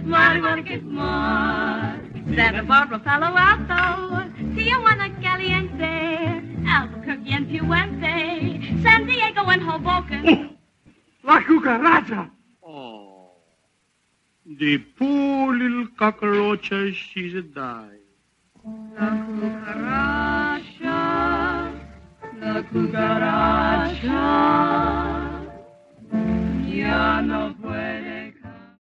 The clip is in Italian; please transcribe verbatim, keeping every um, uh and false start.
more, que more. Santa Barbara, Palo Alto, Tijuana, Caliente, Albuquerque and Puente, San Diego and Hoboken. Oh, la cucaracha! Oh, the poor little cockroach, she's a die. La cucaracha, la cucaracha.